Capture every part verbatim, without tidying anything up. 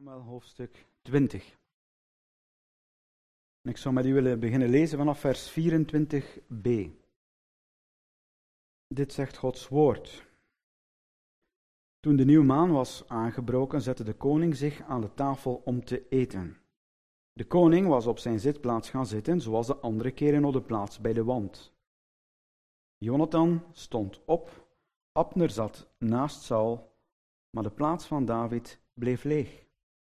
Samuel hoofdstuk twintig. En ik zou met u willen beginnen lezen vanaf vers vierentwintig b. Dit zegt Gods woord. Toen de nieuwe maan was aangebroken, zette de koning zich aan de tafel om te eten. De koning was op zijn zitplaats gaan zitten, zoals de andere keren op de plaats bij de wand. Jonathan stond op, Abner zat naast Saul, maar de plaats van David bleef leeg.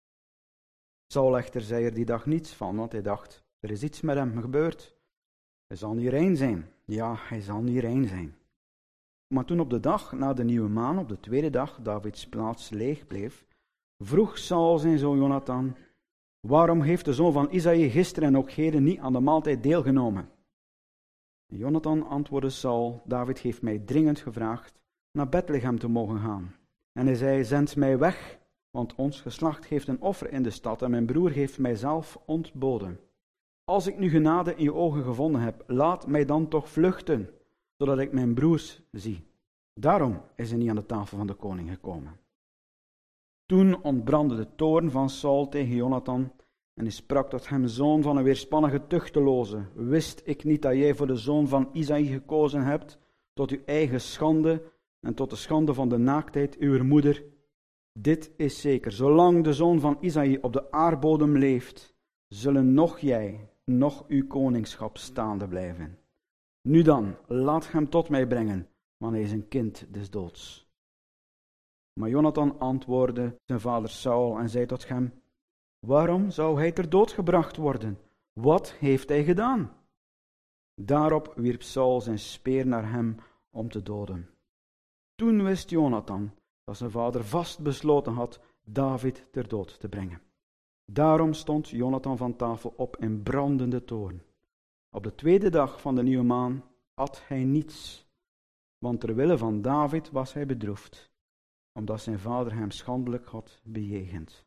Saul echter zei er die dag niets van, want hij dacht, er is iets met hem gebeurd. Hij zal niet rein zijn. Ja, hij zal niet rein zijn. Maar toen op de dag na de nieuwe maan, op de tweede dag, Davids plaats leeg bleef, vroeg Saul zijn zoon Jonathan, waarom heeft de zoon van Isaïe gisteren en ook heden niet aan de maaltijd deelgenomen? En Jonathan antwoordde Saul, David heeft mij dringend gevraagd naar Bethlehem te mogen gaan. En hij zei, zend mij weg, want ons geslacht geeft een offer in de stad en mijn broer heeft mij zelf ontboden. Als ik nu genade in je ogen gevonden heb, laat mij dan toch vluchten, zodat ik mijn broers zie. Daarom is hij niet aan de tafel van de koning gekomen. Toen ontbrandde de toorn van Saul tegen Jonathan en hij sprak tot hem, zoon van een weerspannige tuchteloze, wist ik niet dat jij voor de zoon van Isaïe gekozen hebt, tot uw eigen schande en tot de schande van de naaktheid uw moeder? Dit is zeker, zolang de zoon van Isaïe op de aardbodem leeft, zullen nog jij, nog uw koningschap staande blijven. Nu dan, laat hem tot mij brengen, want hij is een kind des doods. Maar Jonathan antwoordde zijn vader Saul en zei tot hem, waarom zou hij ter dood gebracht worden? Wat heeft hij gedaan? Daarop wierp Saul zijn speer naar hem om te doden. Toen wist Jonathan dat zijn vader vast besloten had David ter dood te brengen. Daarom stond Jonathan van tafel op in brandende toorn. Op de tweede dag van de nieuwe maan at hij niets, want ter wille van David was hij bedroefd, omdat zijn vader hem schandelijk had bejegend.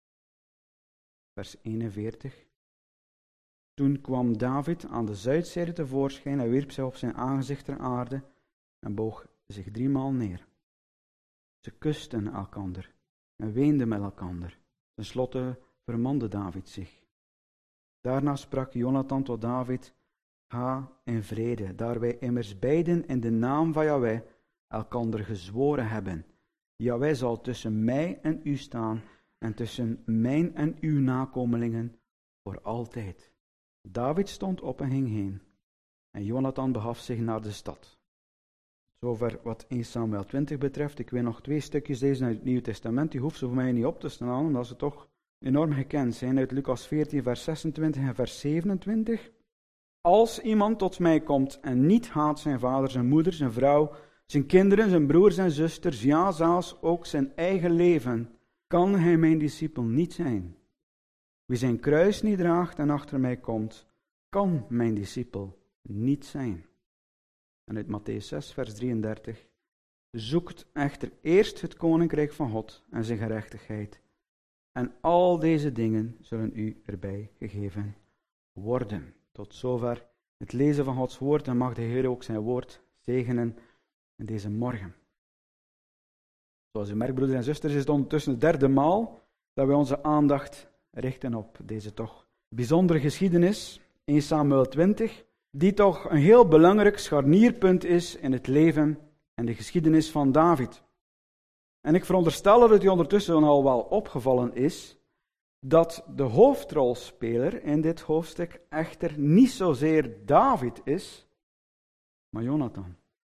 Vers eenenveertig. Toen kwam David aan de zuidzijde tevoorschijn en wierp zich op zijn aangezicht ter aarde en boog zich driemaal neer. Ze kusten elkander en weenden met elkander. Ten slotte vermande David zich. Daarna sprak Jonathan tot David, ga in vrede, daar wij immers beiden in de naam van Jahweh elkander gezworen hebben. Jahweh zal tussen mij en u staan en tussen mijn en uw nakomelingen voor altijd. David stond op en ging heen en Jonathan begaf zich naar de stad. Zover wat eerste Samuel twintig betreft. Ik wil nog twee stukjes lezen uit het Nieuwe Testament. Die hoeft ze voor mij niet op te staan, omdat ze toch enorm gekend zijn. Uit Lucas veertien, vers zesentwintig en vers zevenentwintig. Als iemand tot mij komt en niet haat zijn vader, zijn moeder, zijn vrouw, zijn kinderen, zijn broers en zusters, ja, zelfs ook zijn eigen leven, kan hij mijn discipel niet zijn. Wie zijn kruis niet draagt en achter mij komt, kan mijn discipel niet zijn. En uit Mattheüs zes, vers drieëndertig. Zoekt echter eerst het koninkrijk van God en zijn gerechtigheid. En al deze dingen zullen u erbij gegeven worden. Tot zover het lezen van Gods woord en mag de Heer ook zijn woord zegenen in deze morgen. Zoals u merkt, broeders en zusters, is het ondertussen de derde maal dat wij onze aandacht richten op deze toch bijzondere geschiedenis, eerste Samuel twintig, die toch een heel belangrijk scharnierpunt is in het leven en de geschiedenis van David. En ik veronderstel dat het u ondertussen al wel opgevallen is dat de hoofdrolspeler in dit hoofdstuk echter niet zozeer David is, maar Jonathan.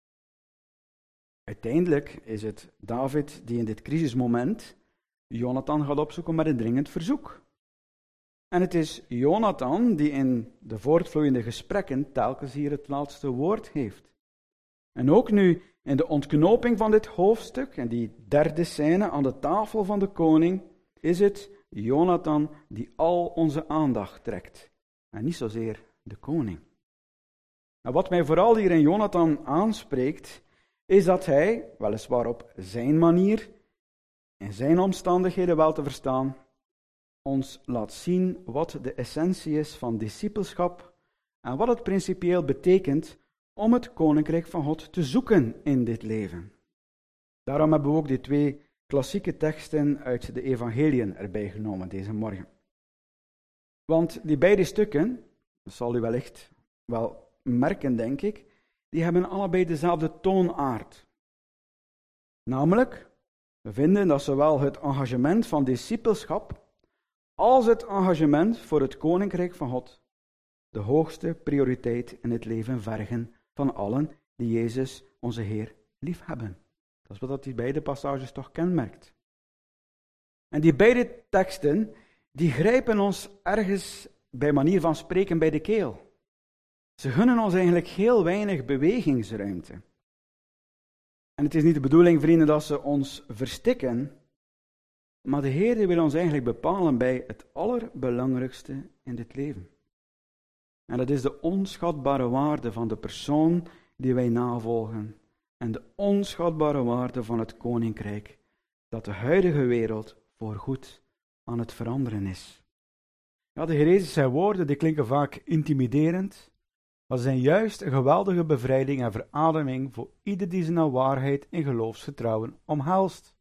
Uiteindelijk is het David die in dit crisismoment Jonathan gaat opzoeken met een dringend verzoek. En het is Jonathan die in de voortvloeiende gesprekken telkens hier het laatste woord heeft. En ook nu in de ontknoping van dit hoofdstuk, en die derde scène aan de tafel van de koning, is het Jonathan die al onze aandacht trekt. En niet zozeer de koning. En wat mij vooral hier in Jonathan aanspreekt, is dat hij, weliswaar op zijn manier, in zijn omstandigheden wel te verstaan, ons laat zien wat de essentie is van discipelschap en wat het principieel betekent om het koninkrijk van God te zoeken in dit leven. Daarom hebben we ook die twee klassieke teksten uit de evangeliën erbij genomen deze morgen. Want die beide stukken, dat zal u wellicht wel merken, denk ik, die hebben allebei dezelfde toonaard. Namelijk, we vinden dat zowel het engagement van discipelschap als het engagement voor het koninkrijk van God de hoogste prioriteit in het leven vergen van allen die Jezus, onze Heer, liefhebben. Dat is wat die beide passages toch kenmerkt. En die beide teksten, die grijpen ons ergens bij manier van spreken bij de keel. Ze gunnen ons eigenlijk heel weinig bewegingsruimte. En het is niet de bedoeling, vrienden, dat ze ons verstikken, maar de Heer wil ons eigenlijk bepalen bij het allerbelangrijkste in dit leven. En dat is de onschatbare waarde van de persoon die wij navolgen en de onschatbare waarde van het koninkrijk dat de huidige wereld voorgoed aan het veranderen is. Ja, de Heer Jezus, zijn woorden die klinken vaak intimiderend, maar ze zijn juist een geweldige bevrijding en verademing voor ieder die zijn waarheid en geloofsvertrouwen omhelst.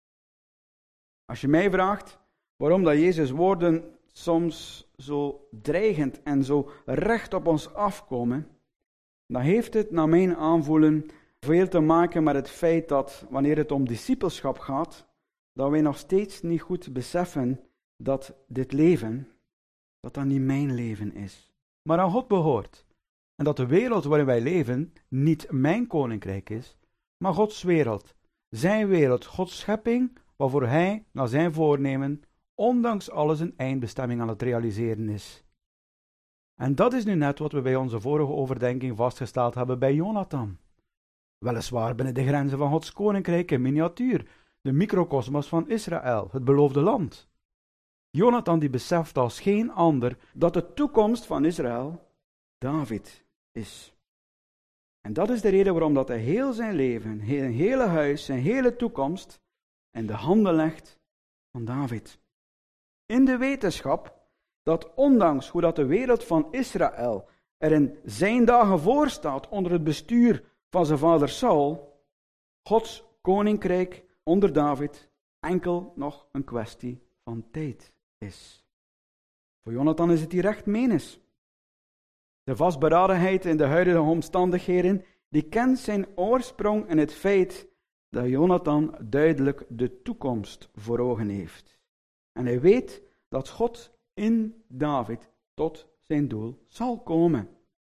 Als je mij vraagt waarom dat Jezus' woorden soms zo dreigend en zo recht op ons afkomen, dan heeft het naar mijn aanvoelen veel te maken met het feit dat wanneer het om discipelschap gaat, dat wij nog steeds niet goed beseffen dat dit leven, dat dat niet mijn leven is, maar aan God behoort. En dat de wereld waarin wij leven niet mijn koninkrijk is, maar Gods wereld. Zijn wereld, Gods schepping, waarvoor Hij, naar zijn voornemen, ondanks alles een eindbestemming aan het realiseren is. En dat is nu net wat we bij onze vorige overdenking vastgesteld hebben bij Jonathan. Weliswaar binnen de grenzen van Gods koninkrijk in miniatuur, de microcosmos van Israël, het beloofde land. Jonathan die beseft als geen ander dat de toekomst van Israël David is. En dat is de reden waarom dat hij heel zijn leven, zijn hele huis, zijn hele toekomst in de handen legt van David. In de wetenschap dat ondanks hoe dat de wereld van Israël er in zijn dagen voor staat onder het bestuur van zijn vader Saul, Gods koninkrijk onder David enkel nog een kwestie van tijd is. Voor Jonathan is het hier recht menens. De vastberadenheid in de huidige omstandigheden, die kent zijn oorsprong in het feit dat Jonathan duidelijk de toekomst voor ogen heeft. En hij weet dat God in David tot zijn doel zal komen.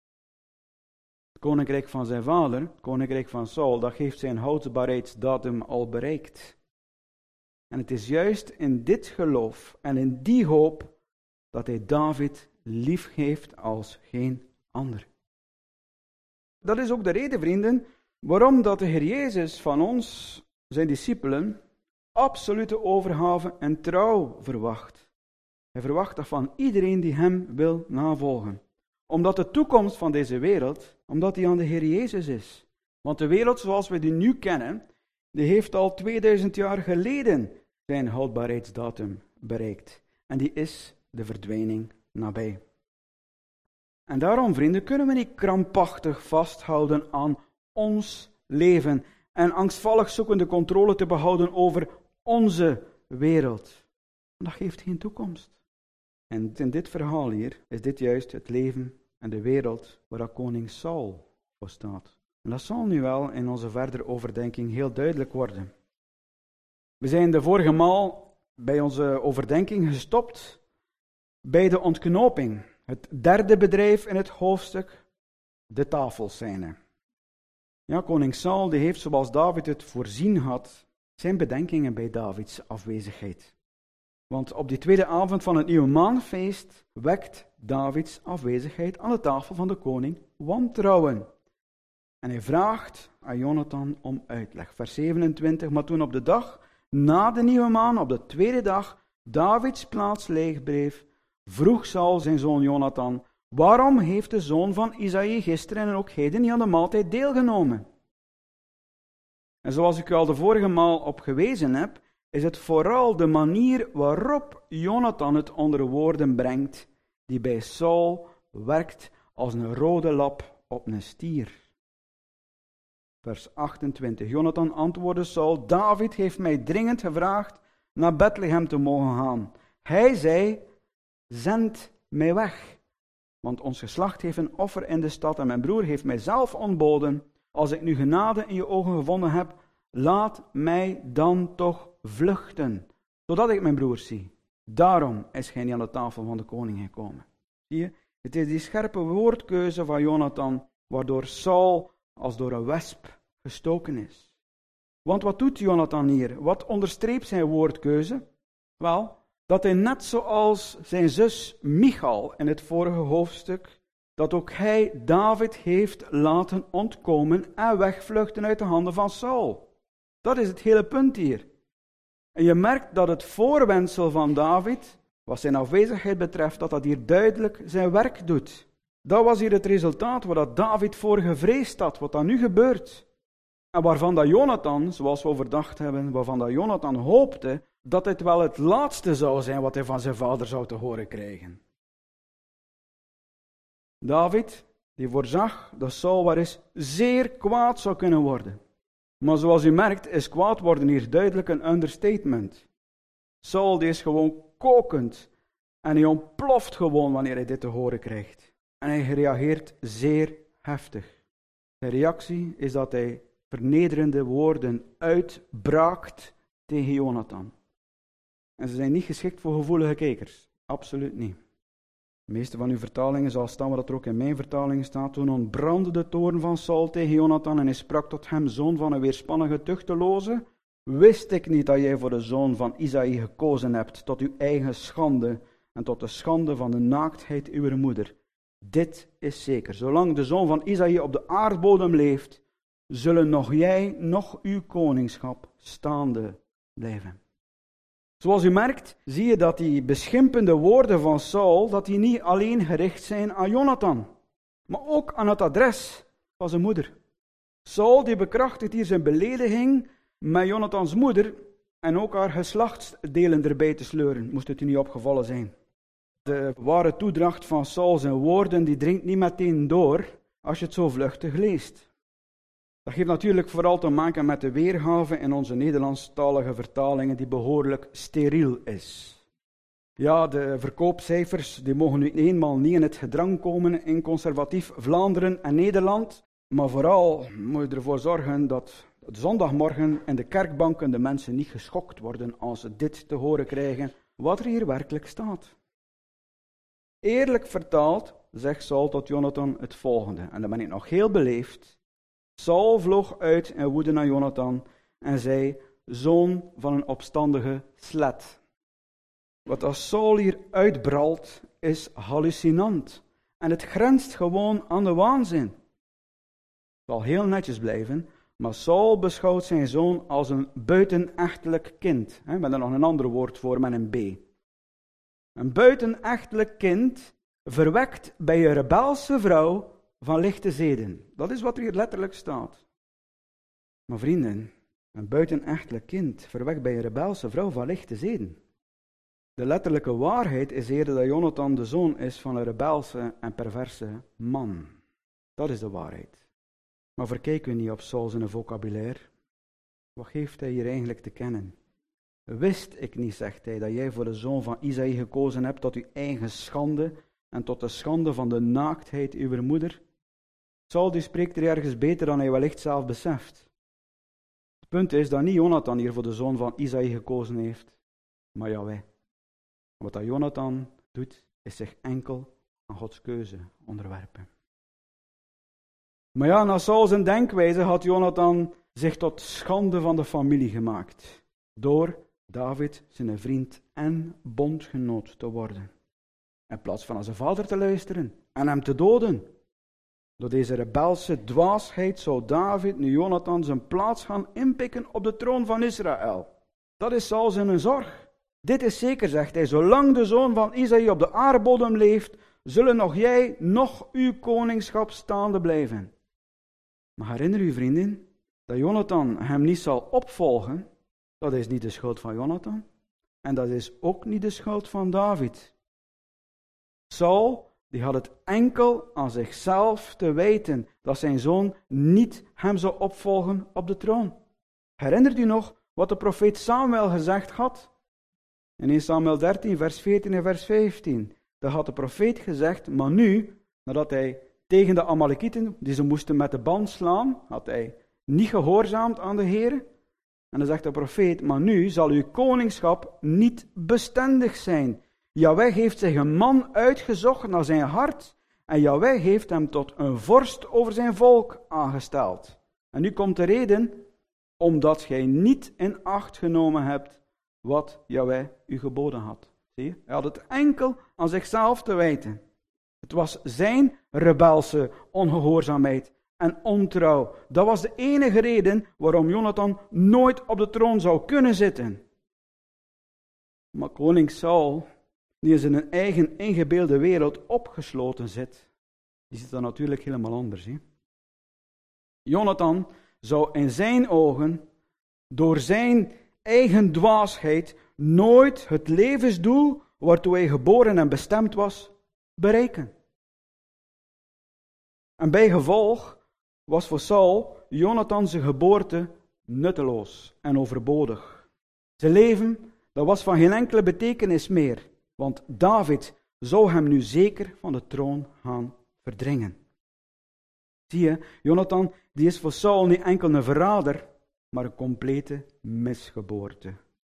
Het koninkrijk van zijn vader, het koninkrijk van Saul, dat heeft zijn houdbaarheidsdatum al bereikt. En het is juist in dit geloof en in die hoop dat hij David lief heeft als geen ander. Dat is ook de reden, vrienden, waarom dat de Heer Jezus van ons, zijn discipelen, absolute overgave en trouw verwacht. Hij verwacht dat van iedereen die hem wil navolgen. Omdat de toekomst van deze wereld, omdat die aan de Heer Jezus is. Want de wereld zoals we die nu kennen, die heeft al tweeduizend jaar geleden zijn houdbaarheidsdatum bereikt. En die is de verdwijning nabij. En daarom, vrienden, kunnen we niet krampachtig vasthouden aan ons leven en angstvallig zoeken de controle te behouden over onze wereld. Dat geeft geen toekomst. En in dit verhaal hier is dit juist het leven en de wereld waar koning Saul voor staat. En dat zal nu wel in onze verdere overdenking heel duidelijk worden. We zijn de vorige maal bij onze overdenking gestopt bij de ontknoping. Het derde bedrijf in het hoofdstuk, de tafelscène. Ja, koning Saul die heeft, zoals David het voorzien had, zijn bedenkingen bij Davids afwezigheid. Want op die tweede avond van het nieuwe maanfeest wekt Davids afwezigheid aan de tafel van de koning wantrouwen. En hij vraagt aan Jonathan om uitleg. Vers zevenentwintig, maar toen op de dag na de nieuwe maan, op de tweede dag, Davids plaats leeg bleef, vroeg Saul zijn zoon Jonathan, waarom heeft de zoon van Isaïe gisteren en ook heden niet aan de maaltijd deelgenomen? En zoals ik u al de vorige maal op gewezen heb, is het vooral de manier waarop Jonathan het onder woorden brengt, die bij Saul werkt als een rode lap op een stier. Vers achtentwintig. Jonathan antwoordde Saul: David heeft mij dringend gevraagd naar Bethlehem te mogen gaan. Hij zei: zend mij weg, want ons geslacht heeft een offer in de stad en mijn broer heeft mij zelf ontboden. Als ik nu genade in je ogen gevonden heb, laat mij dan toch vluchten, zodat ik mijn broer zie. Daarom is hij niet aan de tafel van de koning gekomen. Zie je? Het is die scherpe woordkeuze van Jonathan, waardoor Saul als door een wesp gestoken is. Want wat doet Jonathan hier? Wat onderstreept zijn woordkeuze? Wel, dat hij net zoals zijn zus Michal in het vorige hoofdstuk, dat ook hij David heeft laten ontkomen en wegvluchten uit de handen van Saul. Dat is het hele punt hier. En je merkt dat het voorwendsel van David, wat zijn afwezigheid betreft, dat dat hier duidelijk zijn werk doet. Dat was hier het resultaat waar dat David voor gevreesd had, wat dan nu gebeurt. En waarvan dat Jonathan, zoals we overdacht hebben, waarvan dat Jonathan hoopte dat dit wel het laatste zou zijn wat hij van zijn vader zou te horen krijgen. David, die voorzag dat Saul wel eens zeer kwaad zou kunnen worden. Maar zoals u merkt, is kwaad worden hier duidelijk een understatement. Saul die is gewoon kokend en hij ontploft gewoon wanneer hij dit te horen krijgt. En hij reageert zeer heftig. Zijn reactie is dat hij vernederende woorden uitbraakt tegen Jonathan. En ze zijn niet geschikt voor gevoelige kijkers. Absoluut niet. De meeste van uw vertalingen zal staan wat er ook in mijn vertaling staat. Toen ontbrandde de toorn van Saul tegen Jonathan en hij sprak tot hem: zoon van een weerspannige tuchteloze, wist ik niet dat jij voor de zoon van Isaï gekozen hebt, tot uw eigen schande en tot de schande van de naaktheid uw moeder. Dit is zeker, zolang de zoon van Isaï op de aardbodem leeft, zullen nog jij, nog uw koningschap staande blijven. Zoals u merkt, zie je dat die beschimpende woorden van Saul, dat die niet alleen gericht zijn aan Jonathan, maar ook aan het adres van zijn moeder. Saul die bekrachtigt hier zijn belediging met Jonathans moeder en ook haar geslachtsdelen erbij te sleuren, moest het u niet opgevallen zijn. De ware toedracht van Saul zijn woorden, die dringt niet meteen door als je het zo vluchtig leest. Dat heeft natuurlijk vooral te maken met de weergave in onze Nederlandstalige vertalingen die behoorlijk steriel is. Ja, de verkoopcijfers die mogen nu eenmaal niet in het gedrang komen in conservatief Vlaanderen en Nederland, maar vooral moet je ervoor zorgen dat zondagmorgen in de kerkbanken de mensen niet geschokt worden als ze dit te horen krijgen, wat er hier werkelijk staat. Eerlijk vertaald zegt Saul tot Jonathan het volgende, en dan ben ik nog heel beleefd. Saul vloog uit in woede naar Jonathan en zei: zoon van een opstandige slet. Wat als Saul hier uitbralt is hallucinant en het grenst gewoon aan de waanzin. Het zal heel netjes blijven, maar Saul beschouwt zijn zoon als een buitenechtelijk kind, hè, met er nog een ander woord voor met een B. Een buitenechtelijk kind verwekt bij een rebelse vrouw van lichte zeden. Dat is wat er hier letterlijk staat. Maar vrienden, een buitenechtelijk kind verwekt bij een rebelse vrouw van lichte zeden. De letterlijke waarheid is eerder dat Jonathan de zoon is van een rebelse en perverse man. Dat is de waarheid. Maar verkijk u niet op Saul zijn vocabulaire. Wat geeft hij hier eigenlijk te kennen? Wist ik niet, zegt hij, dat jij voor de zoon van Isaï gekozen hebt tot uw eigen schande en tot de schande van de naaktheid uw moeder? Saul die spreekt er ergens beter dan hij wellicht zelf beseft. Het punt is dat niet Jonathan hier voor de zoon van Isaï gekozen heeft, maar Jahweh. Wat dat Jonathan doet, is zich enkel aan Gods keuze onderwerpen. Maar ja, na Saul zijn denkwijze had Jonathan zich tot schande van de familie gemaakt, door David zijn vriend en bondgenoot te worden. In plaats van naar zijn vader te luisteren en hem te doden. Door deze rebelse dwaasheid zou David nu Jonathan zijn plaats gaan inpikken op de troon van Israël. Dat is Saul zijn zorg. Dit is zeker, zegt hij, zolang de zoon van Isaï op de aardbodem leeft, zullen nog jij, nog uw koningschap staande blijven. Maar herinner u, vrienden, dat Jonathan hem niet zal opvolgen. Dat is niet de schuld van Jonathan. En dat is ook niet de schuld van David. Saul die had het enkel aan zichzelf te wijten dat zijn zoon niet hem zou opvolgen op de troon. Herinnert u nog wat de profeet Samuel gezegd had? In eerste Samuel dertien, vers veertien en vers vijftien. Daar had de profeet gezegd, maar nu, nadat hij tegen de Amalekieten, die ze moesten met de band slaan, had hij niet gehoorzaamd aan de Heer. En dan zegt de profeet, maar nu zal uw koningschap niet bestendig zijn. Jahweh heeft zich een man uitgezocht naar zijn hart, en Jahweh heeft hem tot een vorst over zijn volk aangesteld. En nu komt de reden, omdat gij niet in acht genomen hebt wat Jahweh u geboden had. Zie je? Hij had het enkel aan zichzelf te wijten. Het was zijn rebelse ongehoorzaamheid en ontrouw. Dat was de enige reden waarom Jonathan nooit op de troon zou kunnen zitten. Maar koning Saul, die in zijn eigen ingebeelde wereld opgesloten zit, die zit dan natuurlijk helemaal anders. Hè? Jonathan zou in zijn ogen, door zijn eigen dwaasheid, nooit het levensdoel waartoe hij geboren en bestemd was, bereiken. En bij gevolg was voor Saul Jonathan zijn geboorte nutteloos en overbodig. Zijn leven, dat was van geen enkele betekenis meer, want David zou hem nu zeker van de troon gaan verdringen. Zie je, Jonathan die is voor Saul niet enkel een verrader, maar een complete misgeboorte.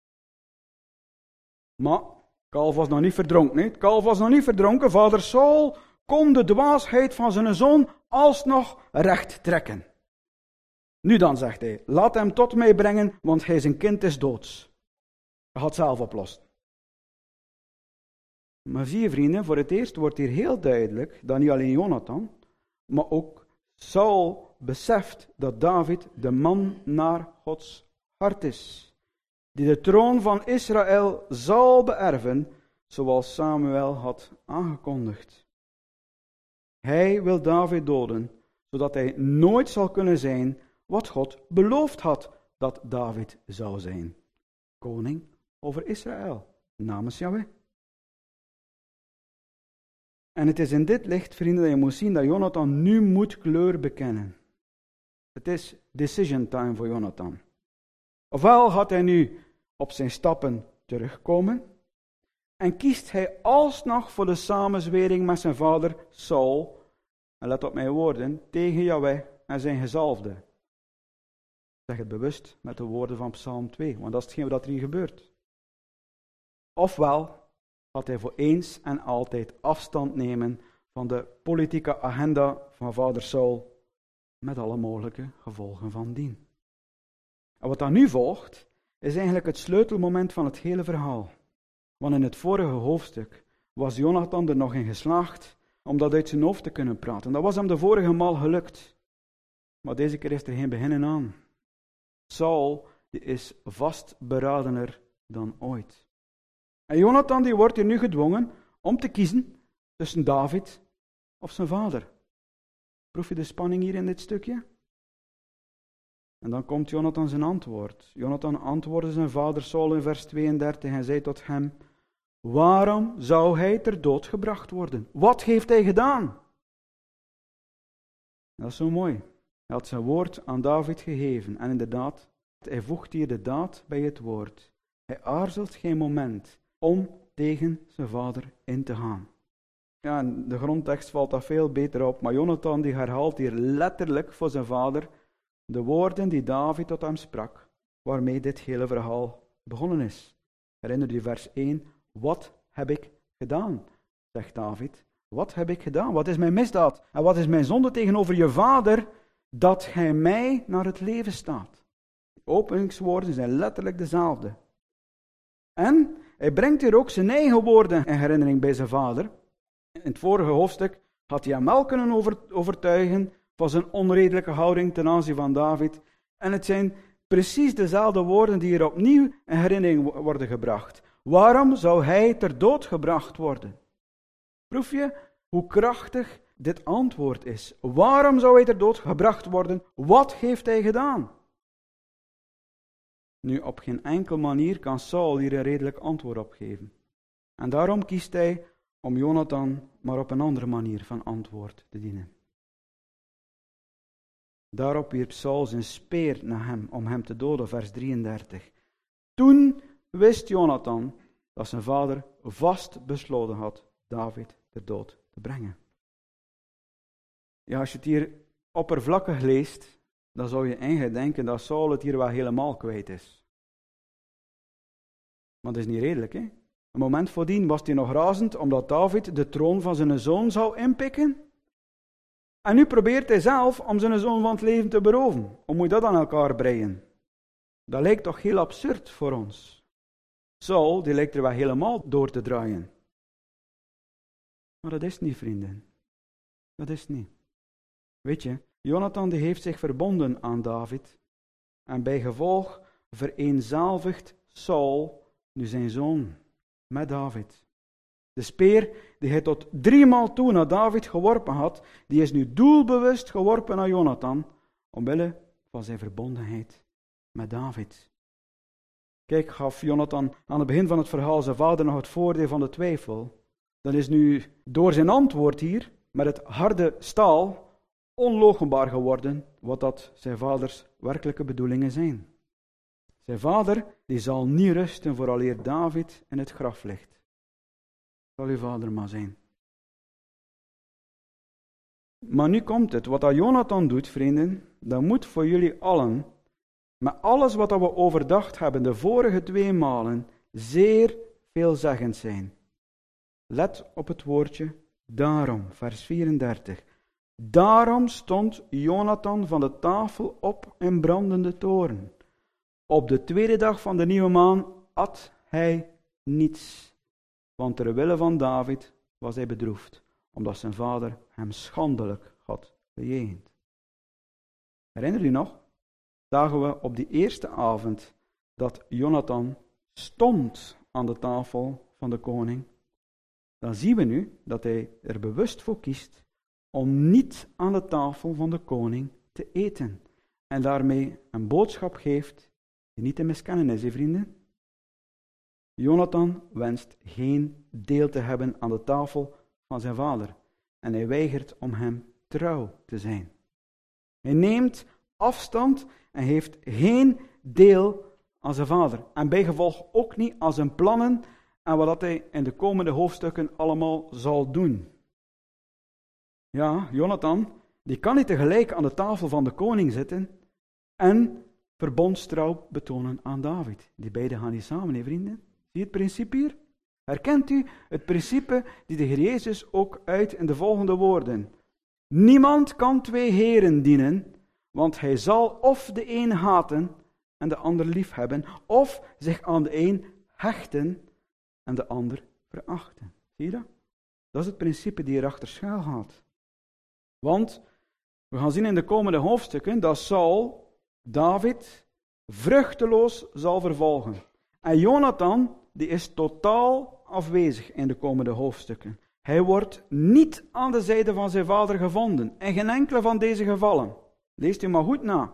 Maar kalf was nog niet verdronken. Nee? Het kalf was nog niet verdronken. Vader Saul kon de dwaasheid van zijn zoon alsnog recht trekken. Nu dan, zegt hij, laat hem tot mij brengen, want hij zijn kind is doods. Hij had zelf oplossen. Maar zie je vrienden, voor het eerst wordt hier heel duidelijk dat niet alleen Jonathan, maar ook Saul beseft dat David de man naar Gods hart is, die de troon van Israël zal beërven, zoals Samuel had aangekondigd. Hij wil David doden, zodat hij nooit zal kunnen zijn wat God beloofd had dat David zou zijn. Koning over Israël, namens Jahweh. En het is in dit licht, vrienden, dat je moet zien dat Jonathan nu moet kleur bekennen. Het is decision time voor Jonathan. Ofwel gaat hij nu op zijn stappen terugkomen en kiest hij alsnog voor de samenzwering met zijn vader Saul, en let op mijn woorden, tegen Jahweh en zijn gezalfde. Ik zeg het bewust met de woorden van Psalm twee, want dat is hetgeen wat er hier gebeurt. Ofwel gaat hij voor eens en altijd afstand nemen van de politieke agenda van vader Saul, met alle mogelijke gevolgen van dien. En wat dan nu volgt, is eigenlijk het sleutelmoment van het hele verhaal. Want in het vorige hoofdstuk was Jonathan er nog in geslaagd om dat uit zijn hoofd te kunnen praten. Dat was hem de vorige maal gelukt. Maar deze keer is er geen beginnen aan. Saul die is vastberadener dan ooit. En Jonathan die wordt hier nu gedwongen om te kiezen tussen David of zijn vader. Proef je de spanning hier in dit stukje? En dan komt Jonathan zijn antwoord. Jonathan antwoordde zijn vader Saul in vers tweeëndertig en zei tot hem: waarom zou hij ter dood gebracht worden? Wat heeft hij gedaan? Dat is zo mooi. Hij had zijn woord aan David gegeven. En inderdaad, hij voegt hier de daad bij het woord. Hij aarzelt geen moment om tegen zijn vader in te gaan. Ja, in de grondtekst valt dat veel beter op, maar Jonathan die herhaalt hier letterlijk voor zijn vader de woorden die David tot hem sprak, waarmee dit hele verhaal begonnen is. Herinner je vers één, wat heb ik gedaan, zegt David. Wat heb ik gedaan? Wat is mijn misdaad? En wat is mijn zonde tegenover je vader, dat gij mij naar het leven staat? De openingswoorden zijn letterlijk dezelfde. En hij brengt hier ook zijn eigen woorden in herinnering bij zijn vader. In het vorige hoofdstuk had hij hem wel kunnen over, overtuigen van zijn onredelijke houding ten aanzien van David. En het zijn precies dezelfde woorden die hier opnieuw in herinnering worden gebracht. Waarom zou hij ter dood gebracht worden? Proef je hoe krachtig dit antwoord is? Waarom zou hij ter dood gebracht worden? Wat heeft hij gedaan? Nu, op geen enkele manier kan Saul hier een redelijk antwoord op geven. En daarom kiest hij om Jonathan maar op een andere manier van antwoord te dienen. Daarop wierp Saul zijn speer naar hem om hem te doden, vers drieëndertig. Toen wist Jonathan dat zijn vader vast besloten had David ter dood te brengen. Ja, als je het hier oppervlakkig leest, dan zou je eigenlijk denken dat Saul het hier wel helemaal kwijt is. Maar dat is niet redelijk, hè? Een moment voordien was hij nog razend omdat David de troon van zijn zoon zou inpikken. En nu probeert hij zelf om zijn zoon van het leven te beroven. Hoe moet je dat aan elkaar breien? Dat lijkt toch heel absurd voor ons. Saul, die lijkt er wel helemaal door te draaien. Maar dat is niet, vrienden. Dat is niet. Weet je, Jonathan die heeft zich verbonden aan David. En bij gevolg vereenzelvigt Saul nu zijn zoon met David. De speer die hij tot driemaal toe naar David geworpen had, die is nu doelbewust geworpen naar Jonathan, omwille van zijn verbondenheid met David. Kijk, gaf Jonathan aan het begin van het verhaal zijn vader nog het voordeel van de twijfel. Dan is nu door zijn antwoord hier, met het harde staal, onloochenbaar geworden wat dat zijn vaders werkelijke bedoelingen zijn. Zijn vader die zal niet rusten vooraleer David in het graf ligt. Zal uw vader maar zijn. Maar nu komt het. Wat dat Jonathan doet, vrienden, dat moet voor jullie allen, met alles wat we overdacht hebben de vorige twee malen, zeer veelzeggend zijn. Let op het woordje daarom, vers vierendertig. Daarom stond Jonathan van de tafel op in brandende toorn. Op de tweede dag van de nieuwe maan at hij niets. Want ter wille van David was hij bedroefd, omdat zijn vader hem schandelijk had bejegend. Herinner u nog? Zagen we op die eerste avond dat Jonathan stond aan de tafel van de koning. Dan zien we nu dat hij er bewust voor kiest om niet aan de tafel van de koning te eten. En daarmee een boodschap geeft die niet te miskennen is, hè, vrienden. Jonathan wenst geen deel te hebben aan de tafel van zijn vader. En hij weigert om hem trouw te zijn. Hij neemt afstand en heeft geen deel aan zijn vader. En bijgevolg ook niet aan zijn plannen en wat hij in de komende hoofdstukken allemaal zal doen. Ja, Jonathan, die kan niet tegelijk aan de tafel van de koning zitten en verbondstrouw betonen aan David. Die beiden gaan niet samen, hè, vrienden. Zie je het principe hier? Herkent u het principe die de Heer Jezus ook uit in de volgende woorden? Niemand kan twee heren dienen, want hij zal of de een haten en de ander liefhebben, of zich aan de een hechten en de ander verachten. Zie je dat? Dat is het principe die erachter schuil gaat. Want we gaan zien in de komende hoofdstukken dat Saul David vruchteloos zal vervolgen. En Jonathan, die is totaal afwezig in de komende hoofdstukken. Hij wordt niet aan de zijde van zijn vader gevonden. In geen enkele van deze gevallen. Leest u maar goed na.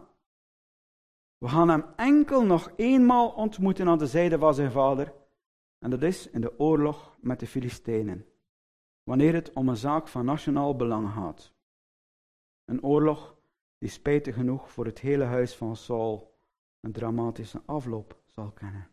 We gaan hem enkel nog eenmaal ontmoeten aan de zijde van zijn vader. En dat is in de oorlog met de Filistijnen. Wanneer het om een zaak van nationaal belang gaat. Een oorlog die spijtig genoeg voor het hele huis van Saul een dramatische afloop zal kennen.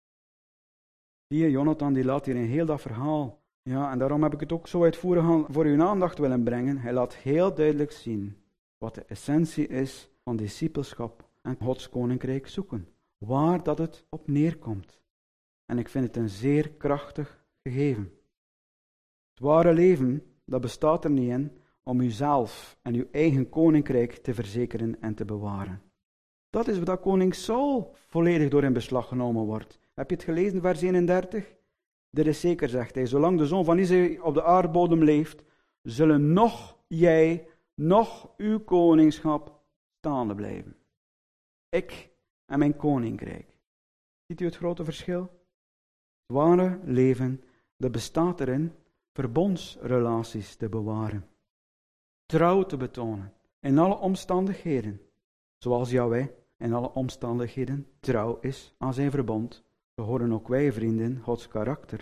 Zie je, Jonathan die laat hier in heel dat verhaal. Ja, en daarom heb ik het ook zo uitvoerig voor uw aandacht willen brengen. Hij laat heel duidelijk zien wat de essentie is van discipelschap en Gods koninkrijk zoeken. Waar dat het op neerkomt. En ik vind het een zeer krachtig gegeven. Het ware leven, dat bestaat er niet in om uzelf en uw eigen koninkrijk te verzekeren en te bewaren. Dat is wat koning Saul volledig door in beslag genomen wordt. Heb je het gelezen, vers eenendertig? Dit is zeker, zegt hij, zolang de zoon van Israël op de aardbodem leeft, zullen nog jij, nog uw koningschap staande blijven. Ik en mijn koninkrijk. Ziet u het grote verschil? Het ware leven, dat bestaat erin verbondsrelaties te bewaren. Trouw te betonen, in alle omstandigheden. Zoals Yahweh in alle omstandigheden trouw is aan zijn verbond, zo horen ook wij, vrienden, Gods karakter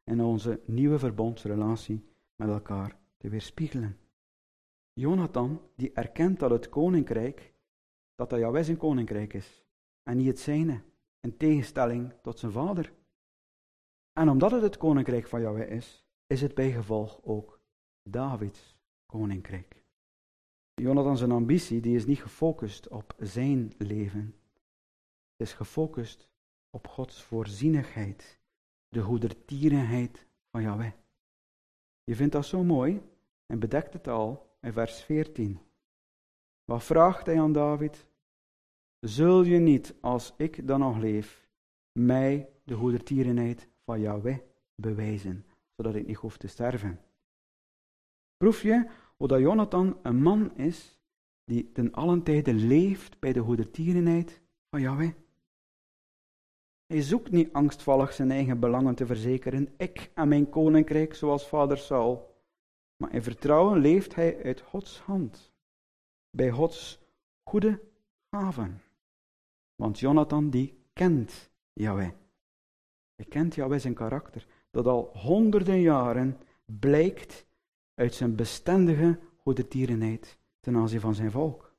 en onze nieuwe verbondsrelatie met elkaar te weerspiegelen. Jonathan, die erkent dat het koninkrijk, dat dat Jahweh zijn koninkrijk is, en niet het zijne, in tegenstelling tot zijn vader. En omdat het het koninkrijk van Jahweh is, is het bijgevolg ook Davids koninkrijk. Jonathan zijn ambitie, die is niet gefocust op zijn leven. Het is gefocust op Gods voorzienigheid, de goedertierenheid van Jahweh. Je vindt dat zo mooi en bedekt het al in vers veertien. Wat vraagt hij aan David? Zul je niet, als ik dan nog leef, mij de goedertierenheid van Jahweh bewijzen, zodat ik niet hoef te sterven? Proef je hoe dat Jonathan een man is die ten allen tijde leeft bij de goedertierenheid van Jahweh? Hij zoekt niet angstvallig zijn eigen belangen te verzekeren, ik en mijn koninkrijk zoals vader Saul. Maar in vertrouwen leeft hij uit Gods hand, bij Gods goede gaven. Want Jonathan die kent Jahweh. Hij kent Jahweh zijn karakter, dat al honderden jaren blijkt uit zijn bestendige goedertierenheid ten aanzien van zijn volk.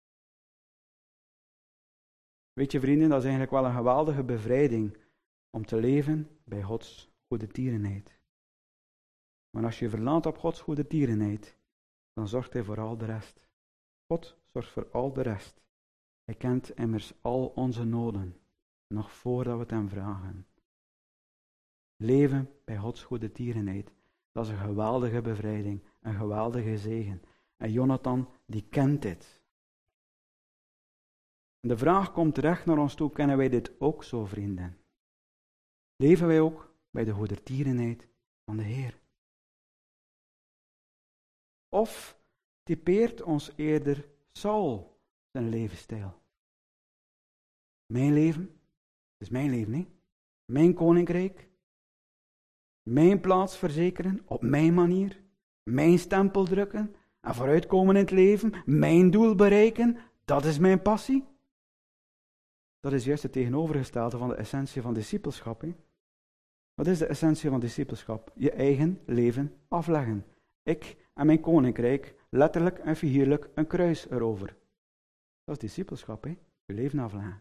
Weet je vrienden, dat is eigenlijk wel een geweldige bevrijding om te leven bij Gods goedertierenheid. Maar als je verlaat op Gods goedertierenheid, dan zorgt hij voor al de rest. God zorgt voor al de rest. Hij kent immers al onze noden, nog voordat we het hem vragen. Leven bij Gods goedertierenheid, dat is een geweldige bevrijding, een geweldige zegen. En Jonathan, die kent dit. En de vraag komt terecht naar ons toe, kennen wij dit ook zo, vrienden? Leven wij ook bij de goedertierenheid van de Heer? Of typeert ons eerder Saul zijn levensstijl? Mijn leven, het is mijn leven, niet? Mijn koninkrijk, mijn plaats verzekeren, op mijn manier, mijn stempel drukken en vooruitkomen in het leven, mijn doel bereiken, dat is mijn passie. Dat is juist het tegenovergestelde van de essentie van discipelschap. Hè? Wat is de essentie van discipelschap? Je eigen leven afleggen. Ik en mijn koninkrijk, letterlijk en figuurlijk een kruis erover. Dat is discipelschap, hè? Je leven afleggen.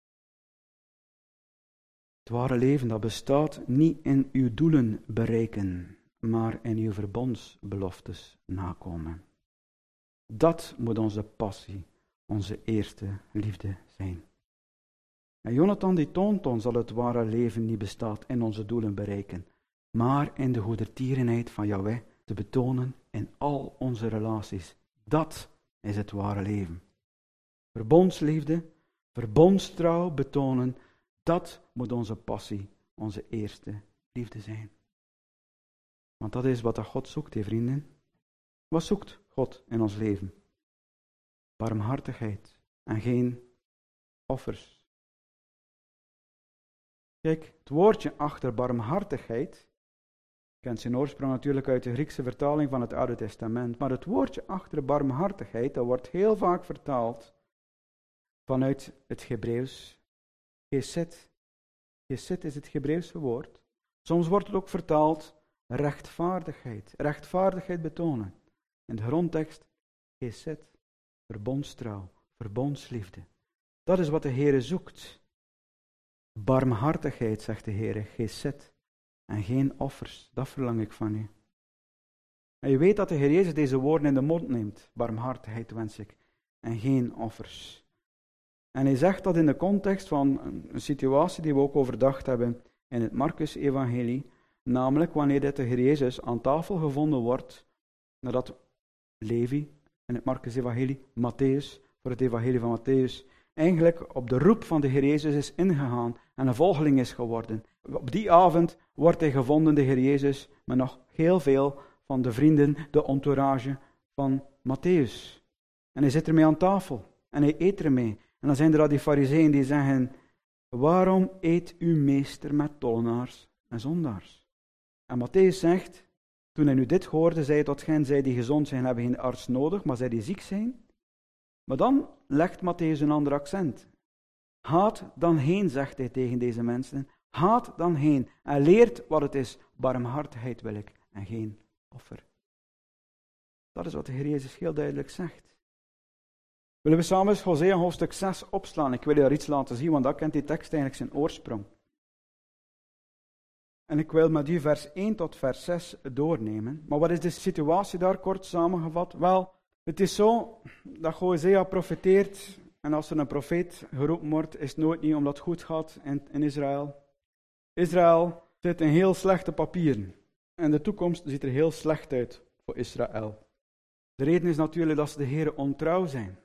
Het ware leven, dat bestaat niet in uw doelen bereiken, maar in uw verbondsbeloftes nakomen. Dat moet onze passie, onze eerste liefde zijn. En Jonathan die toont ons dat het ware leven niet bestaat in onze doelen bereiken, maar in de goedertierenheid van Jahweh te betonen in al onze relaties. Dat is het ware leven. Verbondsliefde, verbondstrouw betonen, dat moet onze passie, onze eerste liefde zijn. Want dat is wat God zoekt, hè, vrienden. Wat zoekt God in ons leven? Barmhartigheid en geen offers. Kijk, het woordje achter barmhartigheid kent zijn oorsprong natuurlijk uit de Griekse vertaling van het Oude Testament, maar het woordje achter barmhartigheid, dat wordt heel vaak vertaald vanuit het Hebreeuws. Gesed. Gesed is het Hebreeuwse woord. Soms wordt het ook vertaald rechtvaardigheid. Rechtvaardigheid betonen. In de grondtekst gesed, verbondstrouw, verbondsliefde. Dat is wat de Heere zoekt. Barmhartigheid, zegt de Heere, gesed. En geen offers, dat verlang ik van u. En je weet dat de Heer Jezus deze woorden in de mond neemt. Barmhartigheid wens ik. En geen offers. En hij zegt dat in de context van een situatie die we ook overdacht hebben in het Marcus-evangelie, namelijk wanneer dit de Heer Jezus aan tafel gevonden wordt, nadat Levi in het Marcus-evangelie, Matthäus, voor het evangelie van Matthäus, eigenlijk op de roep van de Heer Jezus is ingegaan en een volgeling is geworden. Op die avond wordt hij gevonden, de Heer Jezus, met nog heel veel van de vrienden, de entourage van Matthäus. En hij zit ermee aan tafel en hij eet ermee. En dan zijn er al die fariseeën die zeggen, waarom eet uw meester met tollenaars en zondaars? En Matthäus zegt, toen hij nu dit hoorde, zei hij tot hen, zij die gezond zijn, hebben geen arts nodig, maar zij die ziek zijn. Maar dan legt Matthäus een ander accent. Gaat dan heen, zegt hij tegen deze mensen. Gaat dan heen en leert wat het is barmhartigheid wil ik en geen offer. Dat is wat de Heer Jezus heel duidelijk zegt. Willen we samen eens Hosea hoofdstuk zes opslaan? Ik wil je daar iets laten zien, want dat kent die tekst eigenlijk zijn oorsprong. En ik wil met u vers één tot vers zes doornemen. Maar wat is de situatie daar kort samengevat? Wel, het is zo dat Hosea profeteert. En als er een profeet geroepen wordt, is het nooit niet omdat het goed gaat in, in Israël. Israël zit in heel slechte papieren. En de toekomst ziet er heel slecht uit voor Israël. De reden is natuurlijk dat ze de Heere ontrouw zijn.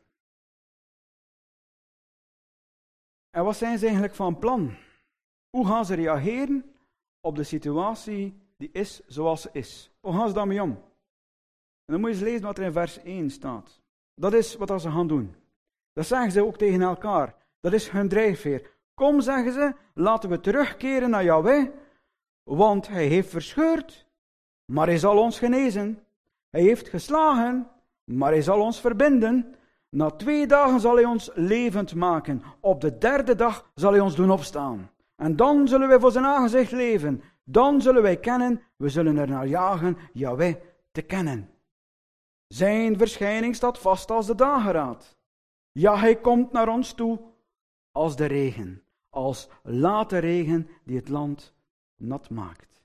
En wat zijn ze eigenlijk van plan? Hoe gaan ze reageren op de situatie die is zoals ze is? Hoe gaan ze daarmee om? En dan moet je eens lezen wat er in vers één staat. Dat is wat ze gaan doen. Dat zeggen ze ook tegen elkaar. Dat is hun drijfveer. Kom, zeggen ze, laten we terugkeren naar Yahweh, want hij heeft verscheurd, maar hij zal ons genezen. Hij heeft geslagen, maar hij zal ons verbinden. Na twee dagen zal hij ons levend maken. Op de derde dag zal hij ons doen opstaan. En dan zullen wij voor zijn aangezicht leven. Dan zullen wij kennen, we zullen er naar jagen, Yahweh te kennen. Zijn verschijning staat vast als de dageraad. Ja, hij komt naar ons toe als de regen. Als late regen die het land nat maakt.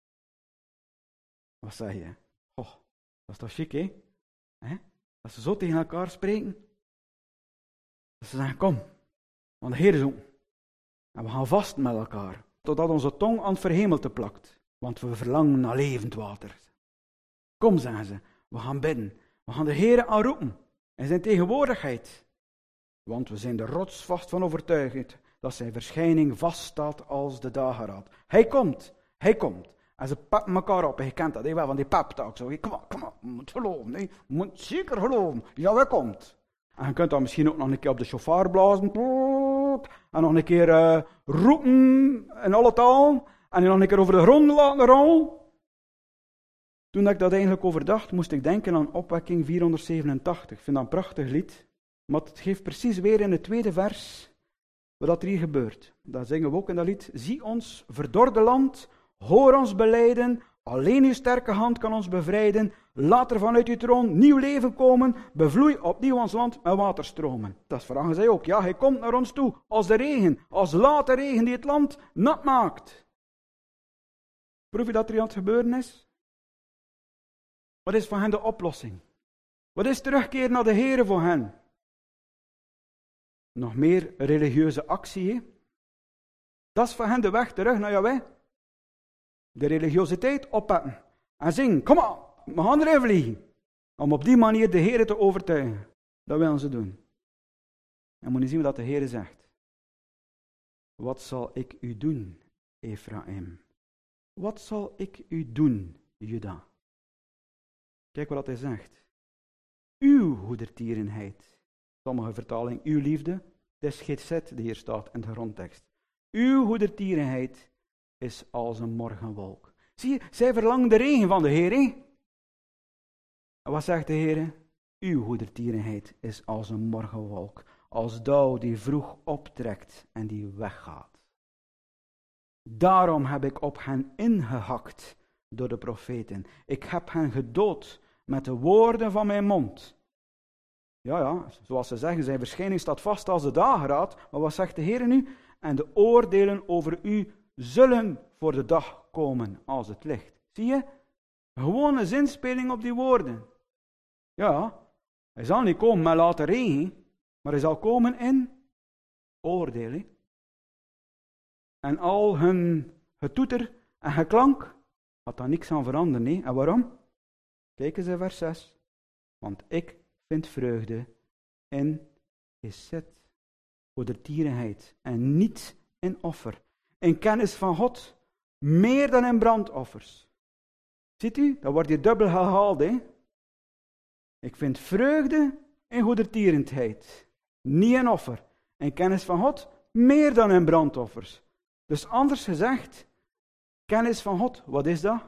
Wat zeg je? Oh, dat is toch chic, hè? He? Dat ze zo tegen elkaar spreken. Dat ze zeggen, kom, want de Heer is ook. En we gaan vast met elkaar, totdat onze tong aan het verhemelte plakt. Want we verlangen naar levend water. Kom, zeggen ze, we gaan bidden. We gaan de Heer aanroepen in zijn tegenwoordigheid. Want we zijn er rotsvast van overtuigd dat zijn verschijning vaststaat als de dageraad. Hij komt, hij komt. En ze pappen elkaar op. En je kent dat, he, wel van die pep-talk. Zo. Kom op, kom op, je moet geloven. He. Je moet zeker geloven. Ja, hij komt. En je kunt dan misschien ook nog een keer op de chauffeur blazen. En nog een keer uh, roepen in alle taal. En nog een keer over de grond laten rollen. Toen ik dat eigenlijk overdacht, moest ik denken aan opwekking vierhonderdzevenentachtig. Ik vind dat een prachtig lied. Maar het geeft precies weer in het tweede vers wat er hier gebeurt. Dat zingen we ook in dat lied. Zie ons verdorde land, hoor ons belijden, alleen uw sterke hand kan ons bevrijden. Laat er vanuit uw troon nieuw leven komen, bevloei opnieuw ons land met waterstromen. Dat vragen zij ook. Ja, hij komt naar ons toe als de regen, als late regen die het land nat maakt. Proef je dat er aan het gebeuren is? Wat is voor hen de oplossing? Wat is terugkeer naar de Heere voor hen? Nog meer religieuze actie, he? Dat is voor hen de weg terug naar Yahweh. De religiositeit oppakken en zingen. Kom op, we gaan erin vliegen. Om op die manier de Heere te overtuigen. Dat willen ze doen. En moet je zien wat de Heere zegt. Wat zal ik u doen, Ephraim? Wat zal ik u doen, Juda? Kijk wat hij zegt. Uw goedertierenheid. Sommige vertaling, uw liefde. Het is Geset die hier staat in de grondtekst. Uw goedertierenheid is als een morgenwolk. Zie je, zij verlangen de regen van de Heer. He? En wat zegt de Heer? Uw goedertierenheid is als een morgenwolk. Als dauw die vroeg optrekt en die weggaat. Daarom heb ik op hen ingehakt door de profeten. Ik heb hen gedood met de woorden van mijn mond. Ja, ja, zoals ze zeggen, zijn verschijning staat vast als de dageraad. Maar wat zegt de Heer nu? En de oordelen over u zullen voor de dag komen als het licht. Zie je? Gewoon een zinspeling op die woorden. Ja, hij zal niet komen met late regen, maar hij zal komen in oordeel. En al hun getoeter en geklank had daar niks aan veranderen. Nee. En waarom? Kijk eens in vers zes. Want ik vind vreugde in Geset, goedertierenheid, en niet in offer. In kennis van God, meer dan in brandoffers. Ziet u, dat wordt hier dubbel herhaald. Hè? Ik vind vreugde in goedertierenheid, niet in offer. In kennis van God, meer dan in brandoffers. Dus anders gezegd, kennis van God, wat is dat?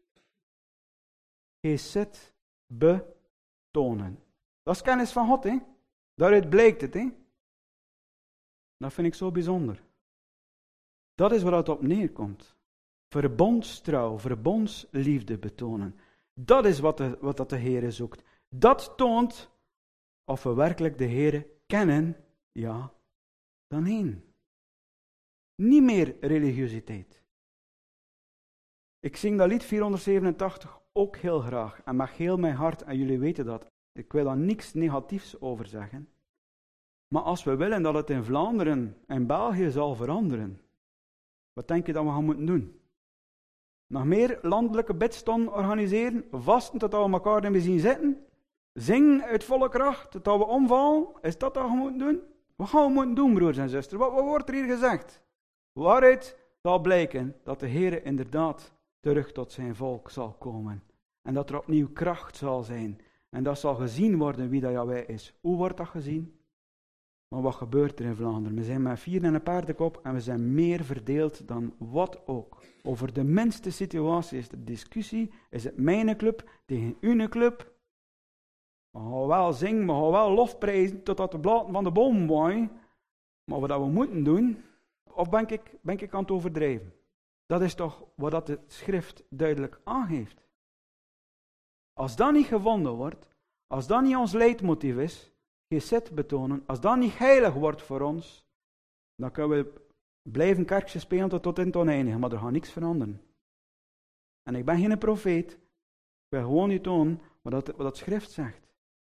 Geset betonen. Dat is kennis van God, hè? Daaruit blijkt het, hè? Dat vind ik zo bijzonder. Dat is waar het op neerkomt. verbondstrouw, verbondsliefde betonen. Dat is wat, de, wat dat de Heer zoekt. Dat toont of we werkelijk de Heer kennen, ja, dan heen. Niet meer religiositeit. Ik zing dat lied vierhonderdzevenentachtig ook heel graag en met heel mijn hart, en jullie weten dat. Ik wil daar niks negatiefs over zeggen. Maar als we willen dat het in Vlaanderen en België zal veranderen, wat denk je dat we gaan moeten doen? Nog meer landelijke bidstonden organiseren, vasten tot we elkaar niet meer zien zitten, zingen uit volle kracht tot we omvallen, is dat wat we moeten doen? Wat gaan we moeten doen, broers en zusters? Wat, wat wordt er hier gezegd? Waaruit zal blijken dat de Heer inderdaad terug tot zijn volk zal komen. En dat er opnieuw kracht zal zijn. En dat zal gezien worden wie dat Jahweh is. Hoe wordt dat gezien? Maar wat gebeurt er in Vlaanderen? We zijn met vier en een paardenkop en we zijn meer verdeeld dan wat ook. Over de minste situatie is de discussie. Is het mijn club tegen uw club? We gaan wel zingen, we gaan wel lofprijzen totdat de bladen van de boom waaien. Maar wat we moeten doen, of ben ik, ben ik aan het overdrijven? Dat is toch wat dat de schrift duidelijk aangeeft. Als dat niet gevonden wordt, als dat niet ons leidmotief is, gezet betonen, als dat niet heilig wordt voor ons, dan kunnen we blijven kerkje spelen tot, tot in het oneindige, maar er gaat niks veranderen. En ik ben geen profeet, ik wil gewoon niet tonen wat dat, wat dat schrift zegt.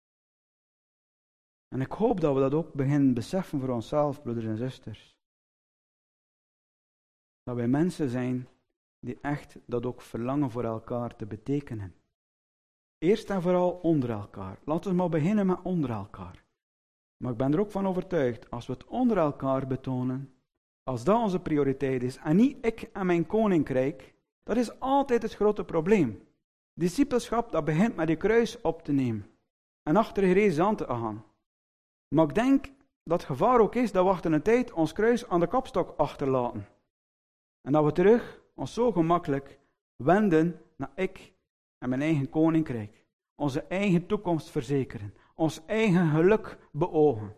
En ik hoop dat we dat ook beginnen beseffen voor onszelf, broeders en zusters. Dat wij mensen zijn die echt dat ook verlangen voor elkaar te betekenen. Eerst en vooral onder elkaar. Laten we maar beginnen met onder elkaar. Maar ik ben er ook van overtuigd, als we het onder elkaar betonen, als dat onze prioriteit is, en niet ik en mijn koninkrijk, dat is altijd het grote probleem. Discipelschap, dat begint met je kruis op te nemen. En achter Jezus aan te gaan. Maar ik denk dat het gevaar ook is dat we achter een tijd ons kruis aan de kapstok achterlaten. En dat we terug ons zo gemakkelijk wenden naar ik en mijn eigen koninkrijk. Onze eigen toekomst verzekeren. Ons eigen geluk beogen.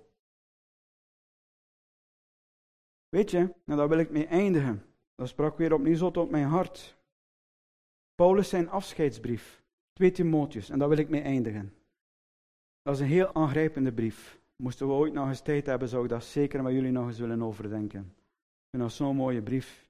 Weet je, en daar wil ik mee eindigen. Dat sprak weer opnieuw zo tot mijn hart. Paulus zijn afscheidsbrief. twee Timotheus. En daar wil ik mee eindigen. Dat is een heel aangrijpende brief. Moesten we ooit nog eens tijd hebben, zou ik dat zeker met jullie nog eens willen overdenken. Ik vind dat zo'n mooie brief.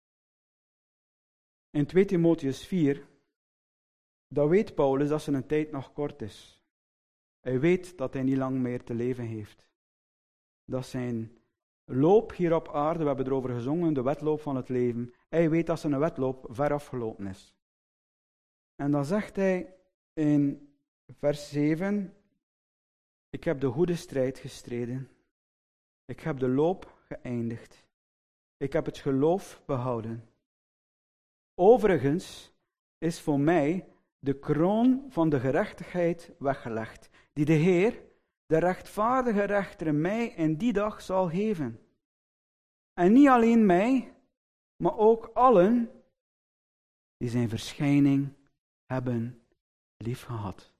In twee Timotheus vier, dan weet Paulus dat zijn tijd nog kort is. Hij weet dat hij niet lang meer te leven heeft. Dat zijn loop hier op aarde, we hebben erover gezongen, de wedloop van het leven. Hij weet dat zijn wedloop ver afgelopen is. En dan zegt hij in vers zeven, ik heb de goede strijd gestreden. Ik heb de loop geëindigd. Ik heb het geloof behouden. Overigens is voor mij de kroon van de gerechtigheid weggelegd, die de Heer, de rechtvaardige rechter, mij in die dag zal geven. En niet alleen mij, maar ook allen die zijn verschijning hebben liefgehad.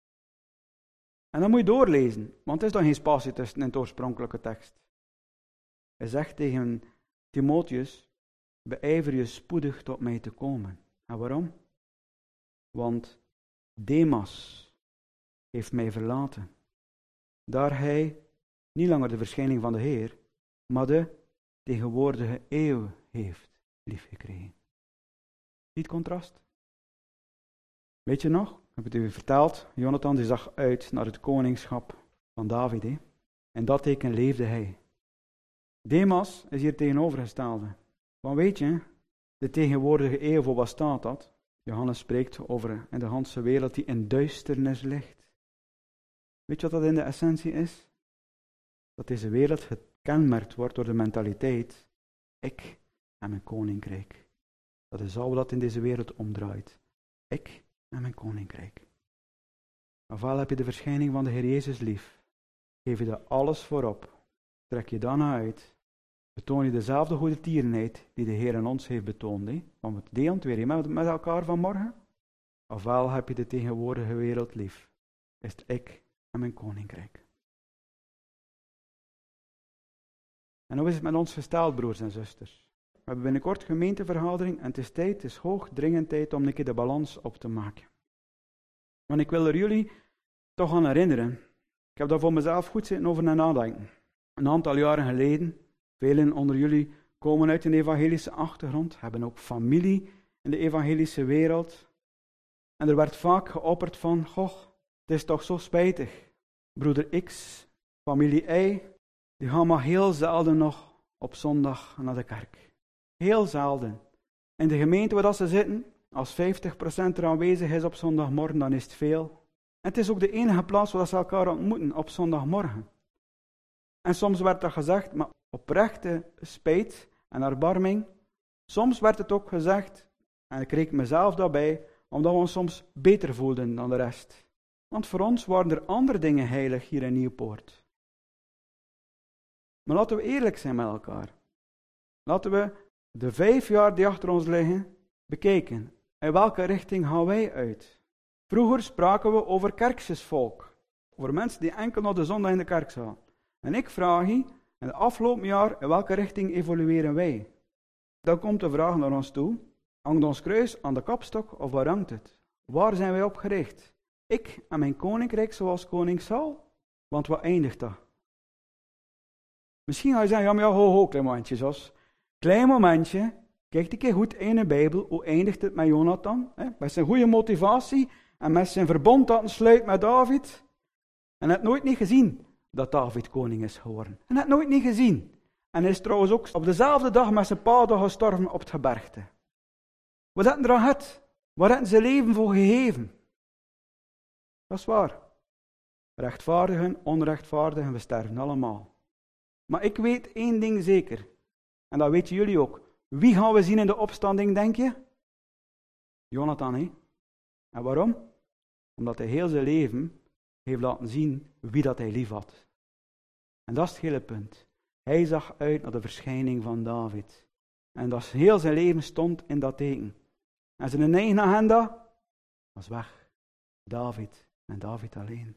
En dan moet je doorlezen, want het is dan geen spatie tussen in de oorspronkelijke tekst. Hij zegt tegen Timotheus, beijver je spoedig tot mij te komen. En waarom? Want Demas heeft mij verlaten, daar hij niet langer de verschijning van de Heer, maar de tegenwoordige eeuw heeft liefgekregen. Zie het contrast? Weet je nog? Ik heb het u verteld. Jonathan die zag uit naar het koningschap van David. He. En dat teken leefde hij. Demas is hier tegenovergestelde. Want weet je, de tegenwoordige eeuw, voor wat staat dat? Johannes spreekt over in de ganse wereld die in duisternis ligt. Weet je wat dat in de essentie is? Dat deze wereld gekenmerkt wordt door de mentaliteit, ik en mijn koninkrijk. Dat is al wat in deze wereld omdraait. Ik en mijn koninkrijk. Ofwel heb je de verschijning van de Heer Jezus lief, geef je daar alles voorop, trek je dan uit, betoon je dezelfde goede tierenheid die de Heer aan ons heeft betoond. He? Want we delen het weer met, met elkaar vanmorgen. Ofwel heb je de tegenwoordige wereld lief, is het ik en mijn koninkrijk. En hoe is het met ons gesteld, broers en zusters? We hebben binnenkort gemeentevergadering en het is tijd, het is hoog dringend tijd om een keer de balans op te maken. Want ik wil er jullie toch aan herinneren. Ik heb daar voor mezelf goed zitten over na nadenken. Een aantal jaren geleden, velen onder jullie komen uit een evangelische achtergrond, hebben ook familie in de evangelische wereld. En er werd vaak geopperd van, goh, het is toch zo spijtig. Broeder X, familie Y, die gaan maar heel zelden nog op zondag naar de kerk. Heel zelden. In de gemeente waar dat ze zitten, als vijftig procent er aanwezig is op zondagmorgen, dan is het veel. En het is ook de enige plaats waar ze elkaar ontmoeten, op zondagmorgen. En soms werd er gezegd, maar oprechte spijt en erbarming. Soms werd het ook gezegd, en ik reken mezelf daarbij, omdat we ons soms beter voelden dan de rest. Want voor ons waren er andere dingen heilig hier in Nieuwpoort. Maar laten we eerlijk zijn met elkaar. Laten we de vijf jaar die achter ons liggen bekijken. In welke richting gaan wij uit? Vroeger spraken we over kerkjesvolk. Over mensen die enkel nog de zondag in de kerk zaten. En ik vraag je, in het afgelopen jaar, in welke richting evolueren wij? Dan komt de vraag naar ons toe. Hangt ons kruis aan de kapstok of waar hangt het? Waar zijn wij op gericht? Ik en mijn koninkrijk zoals koning Saul? Want wat eindigt dat? Misschien ga je zeggen, ja maar ja, ho ho, klein momentje, Jos. Klein momentje, kijk een keer goed in de Bijbel, hoe eindigt het met Jonathan? Hè? Met zijn goede motivatie en met zijn verbond dat hij sluit met David. En hij had nooit niet gezien dat David koning is geworden. En hij had nooit niet gezien. En hij is trouwens ook op dezelfde dag met zijn vader gestorven op het gebergte. Wat hadden er aan het? Waar hadden ze leven voor gegeven? Dat is waar. Rechtvaardigen, onrechtvaardigen, we sterven allemaal. Maar ik weet één ding zeker. En dat weten jullie ook. Wie gaan we zien in de opstanding, denk je? Jonathan, hè? En waarom? Omdat hij heel zijn leven heeft laten zien wie dat hij lief had. En dat is het hele punt. Hij zag uit naar de verschijning van David. En dat heel zijn leven stond in dat teken. En zijn eigen agenda was weg. David en David alleen.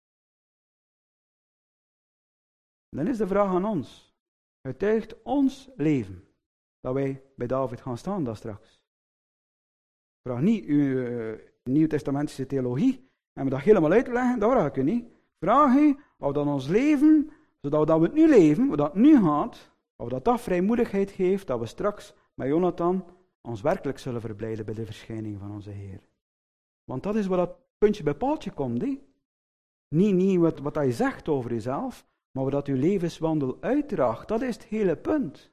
Dan is de vraag aan ons. Getuigt ons leven dat wij bij David gaan staan dat straks? Vraag niet uw uh, nieuwtestamentische theologie en we dat helemaal uitleggen, dat vraag ik u niet. Vraag u of dat ons leven, zodat we, dat we het nu leven, hoe dat nu gaat, of dat dat vrijmoedigheid geeft dat we straks met Jonathan ons werkelijk zullen verblijden bij de verschijning van onze Heer. Want dat is wat dat puntje bij paaltje komt. He. Niet, niet wat, wat hij zegt over jezelf, maar wat dat uw levenswandel uitdraagt. Dat is het hele punt.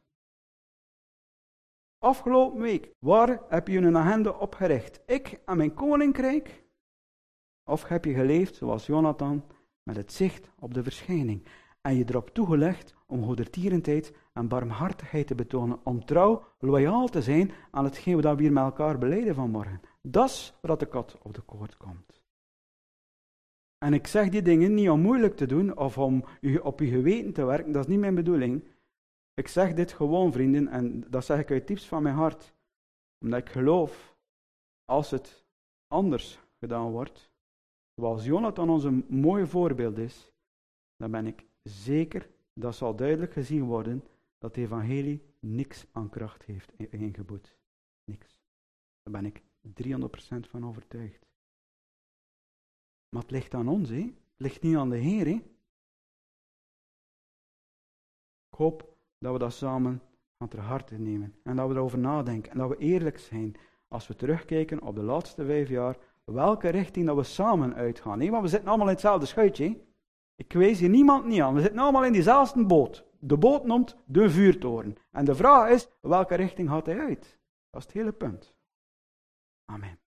Afgelopen week, waar heb je een agenda opgericht? Ik en mijn koninkrijk? Of heb je geleefd zoals Jonathan, met het zicht op de verschijning? En je erop toegelegd om goedertierenheid en barmhartigheid te betonen, om trouw, loyaal te zijn aan hetgeen dat we hier met elkaar belijden vanmorgen. Dat is wat de kat op de koord komt. En ik zeg die dingen niet om moeilijk te doen of om u op je geweten te werken, dat is niet mijn bedoeling. Ik zeg dit gewoon, vrienden, en dat zeg ik uit het diepst van mijn hart. Omdat ik geloof, als het anders gedaan wordt, zoals Jonathan ons een mooi voorbeeld is, dan ben ik zeker, dat zal duidelijk gezien worden, dat de evangelie niks aan kracht heeft ingeboet. Niks. Daar ben ik driehonderd procent van overtuigd. Maar het ligt aan ons, hè? Het ligt niet aan de Heer. Hè? Ik hoop dat we dat samen aan ter harte nemen. En dat we erover nadenken. En dat we eerlijk zijn als we terugkijken op de laatste vijf jaar. Welke richting dat we samen uitgaan. Nee, want we zitten allemaal in hetzelfde schuitje. Hè? Ik wijs hier niemand niet aan. We zitten allemaal in diezelfde boot. De boot noemt de vuurtoren. En de vraag is, welke richting gaat hij uit? Dat is het hele punt. Amen.